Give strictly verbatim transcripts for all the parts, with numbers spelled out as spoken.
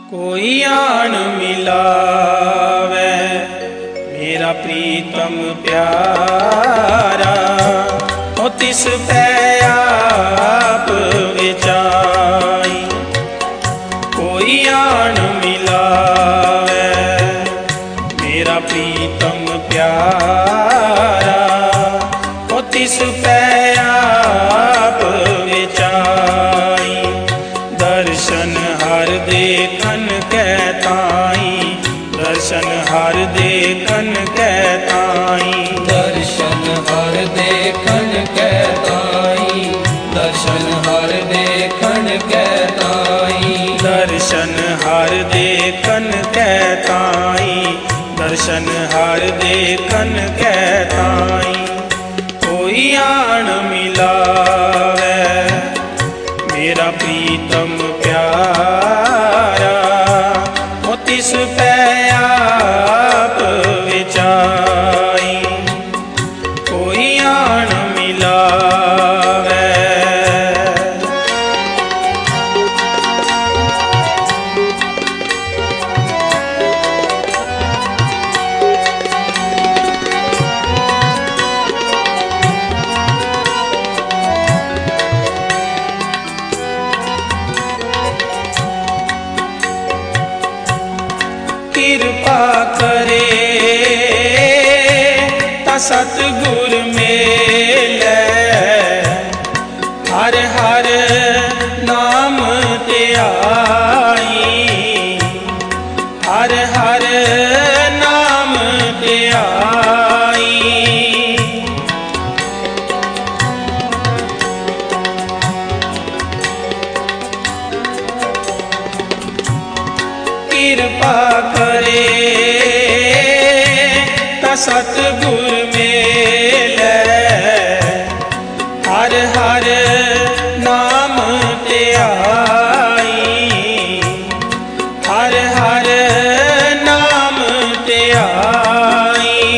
कोई आन मिलावे मेरा प्रीतम प्यारा, ओ तिस पे आप विचाई। कोई आन मिलावे मेरा प्रीतम प्यारा, ओ तिस पे आप विचाई। दर्शन हर देखन कहताई, दर्शन हर देखन कहताई, दर्शन हर देखन कहताई, दर्शन हर देखन कहताई, दर्शन हर देखन कहताई, दर्शन हर देखन कहताई। कोई आन मिलावे मेरा प्रीतम प्यारा, ओ तिस पे आप विचाई। कोई आन मिलावे कृपा करे ता सतगुर मेले, हर हर नाम ते आई, हर हर नाम ते आई। कृपा करे ता सतगुर मेले, हर हर नाम ते आई, हर हर नाम ते आई,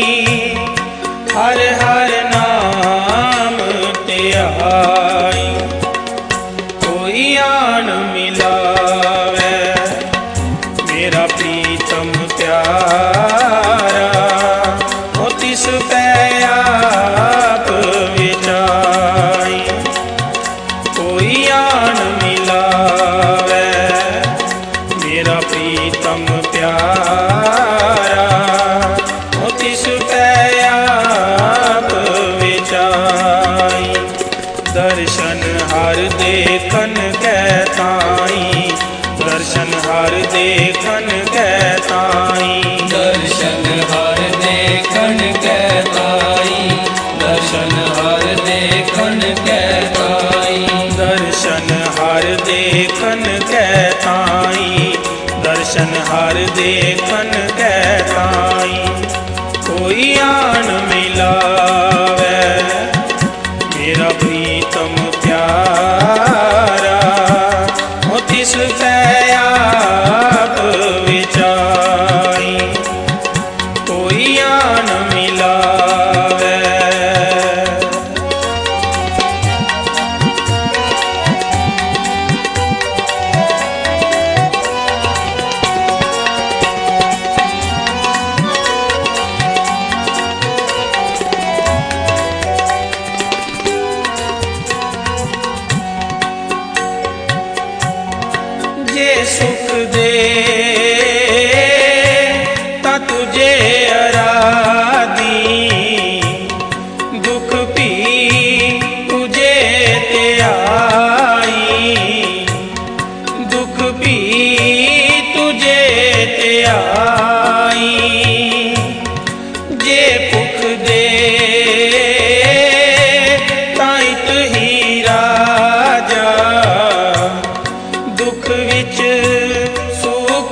हर हर नाम ते आई। कोई आन मिलावे मेरा प्रीतम प्यारा, ओ तिस पे आप विचाई। कोई आन मिलावे मेरा प्रीतम प्यारा, ओ तिस पे आप विचाई। दर्शन हर देखन कहताई, दर्शन हर देखन कहताई, दर्शन हर देखन कहताई, दर्शन हर देखन कहताई, दर्शन हर देखन कहताई, दर्शन हर देखन कहताई। कोई आन मिलावे मेरा प्रीतम प्यारा, ओ तिस पे आप विचाई। कोई आन मिलावे जे सुख दे ता तुझे आराधी, दुख भी तुझे ते आई, दुख भी तुझे ते आई। जे भुख दे ताइत ही राजा, दुख विच सुख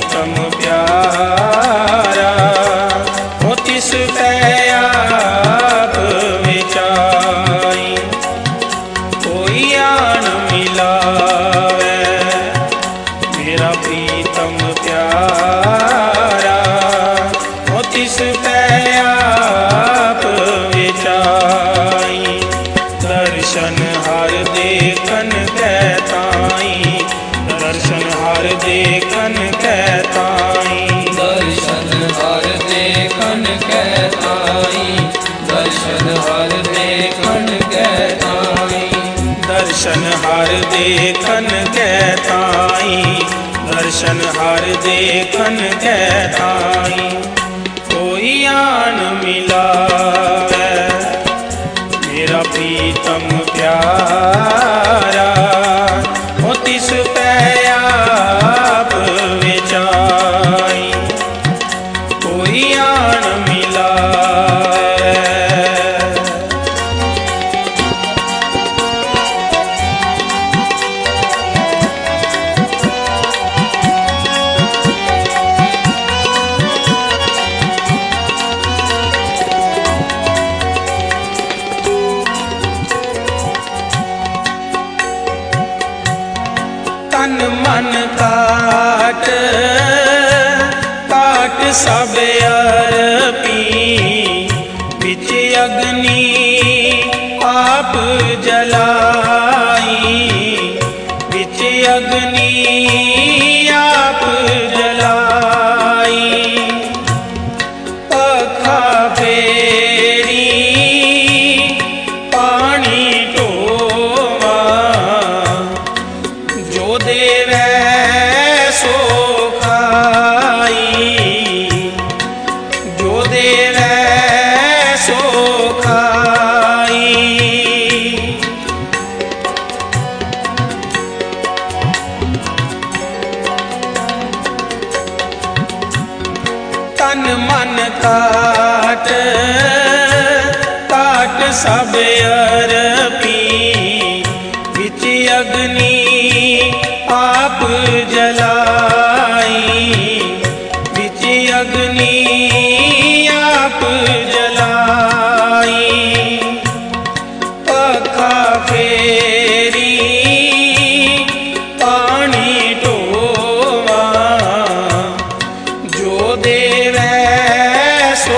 प्रीतम प्यारा हो तिस पै आप विचाई। कोई आन मिलावे मेरा प्रीतम प्यारा हो तिस पै आप विचाई। दर्शन हर देखन कै ताई, दर्शन हर देखन कै ताई। दर्शन हर देखन कै ताई, दर्शन हर देखन कै ताई। दर्शन हर देखन कै ताई, दर्शन हर देखन कै ताई। कोई आन मिलावे मेरा प्रीतम प्यारा हो तिस पै आप विचाई। कोई आन मिलावे तन मन काट काट सब अरपी। बिच अग्नि आप जलाई, बिच अग्नि आप जलाई। पखा फेरी पानी टोवा, जो देवै सो खाई, जो देवै सो खाई। तन मन काट काट सब अरपी। बिच अग्नि आप जलाई, बिच अग्नि आप जलाई। पखा फेरी पानी टोवा, जो देवै सो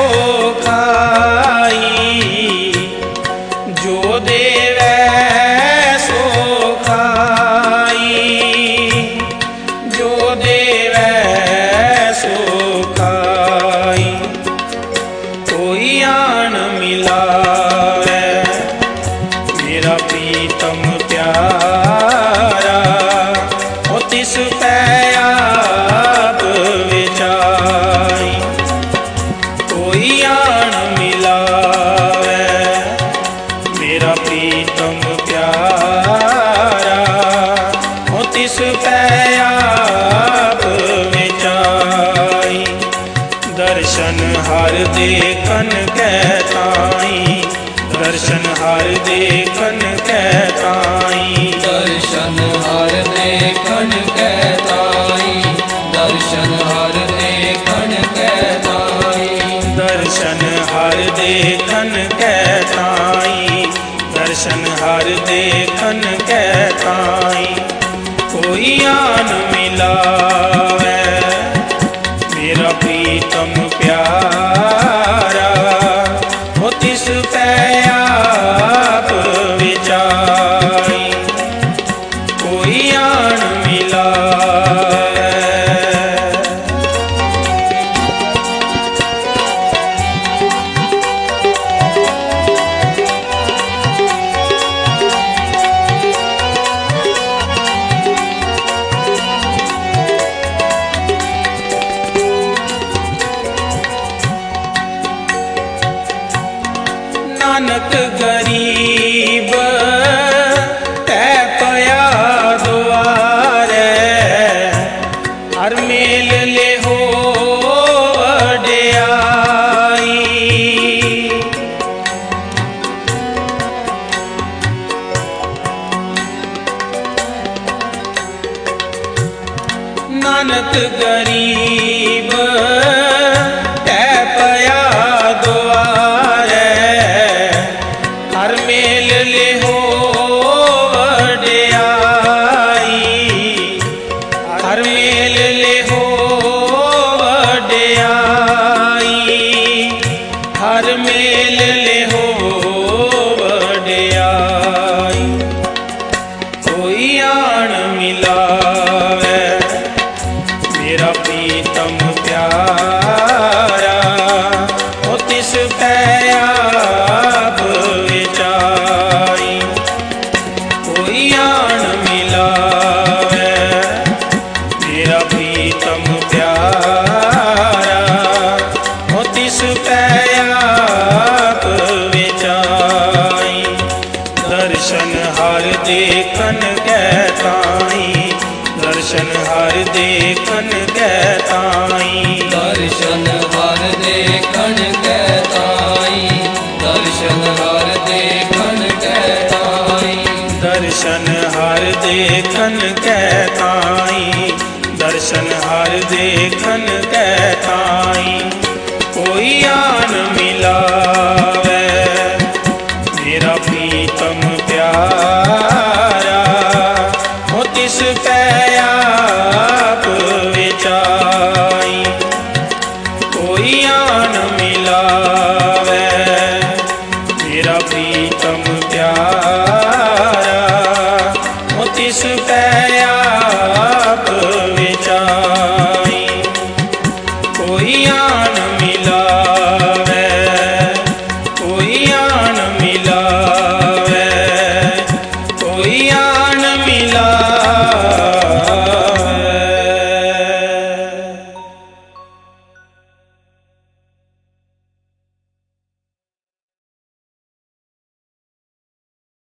खाई, जो देवै सो खाई। जो देवै सो खाई। कोई आन मिलावे मेरा प्रीतम प्यारा हो तिस पै आप विचाई। कोई आन मिलावे मेरा प्रीतम प्यारा हो तिस पै आप विचाई। दर्शन हर देखन कै ताई, दर्शन हर देखन कै ताई। दर्शन हर देखन कै ताई, दर्शन हर देखन कै ताई। दर्शन हर देखन कै ताई, दर्शन हर देखन कै ताई। कोई आन मिलावे मेरा प्रीतम प्यारा हो तिस पै आप विचाई। कोई आन मिलावे नानक गरीब तै पया दुआरे। हर मेल ले हो वड्याई। नानक गरीब गरीब तै पया दुआरे, हर मेल लेहो वड्याई, हर मेल लेहो वड्याई, हर मेल लेहो वड्याई। कोई आन मिलावे मेरा प्रीतम प्यारा, ओ तिस पै आप विचाई। कोई आन मिलावे मेरा प्रीतम प्यारा, ओ तिस पै आप विचाई। दर्शन हर देखन कै ताई, दर्शन हर देखन कै ताई, दर्शन हर देखन कै ताई, दर्शन हर देखन कै ताई, दर्शन हर देखन कै ताई, दर्शन हर देखन कै ताई। कोई आन मिलावे मेरा प्रीतम प्यारा, ओ तिस पै आप विचाई। कोई आन मिलावे मेरा प्रीतम प्यारा, ओ तिस पै